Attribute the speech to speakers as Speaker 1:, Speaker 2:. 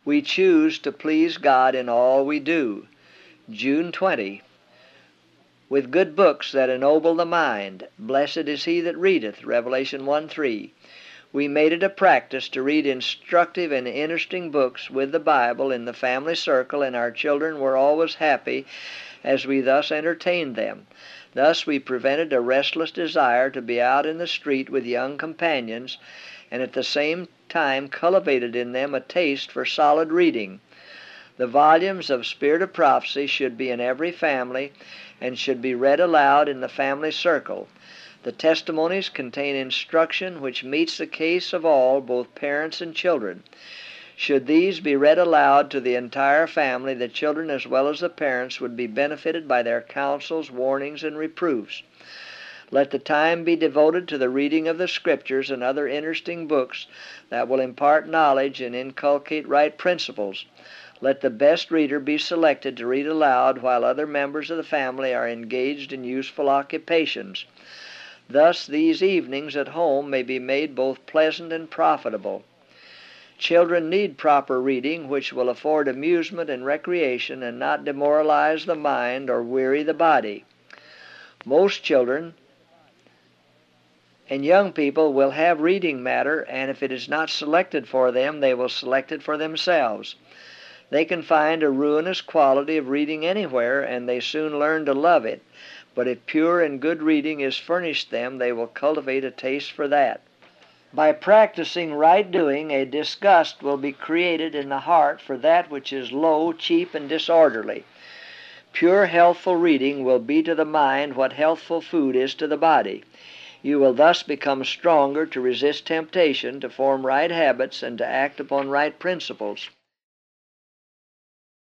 Speaker 1: We choose to please God in all we do. June 20. With good books that ennoble the mind. Blessed is he that readeth. Revelation 1:3. We made it a practice to read instructive and interesting books with the Bible in the family circle, and our children were always happy as we thus entertained them. Thus we prevented a restless desire to be out in the street with young companions, and at the same time cultivated in them a taste for solid reading. The volumes of Spirit of Prophecy should be in every family and should be read aloud in the family circle. The testimonies contain instruction which meets the case of all, both parents and children. Should these be read aloud to the entire family, the children as well as the parents would be benefited by their counsels, warnings, and reproofs. Let the time be devoted to the reading of the Scriptures and other interesting books that will impart knowledge and inculcate right principles. Let the best reader be selected to read aloud while other members of the family are engaged in useful occupations. Thus these evenings at home may be made both pleasant and profitable. Children need proper reading which will afford amusement and recreation and not demoralize the mind or weary the body. Most children and young people will have reading matter, and if it is not selected for them, they will select it for themselves. They can find a ruinous quality of reading anywhere, and they soon learn to love it. But if pure and good reading is furnished them, they will cultivate a taste for that. By practicing right doing, a disgust will be created in the heart for that which is low, cheap, and disorderly. Pure, healthful reading will be to the mind what healthful food is to the body. You will thus become stronger to resist temptation, to form right habits, and to act upon right principles.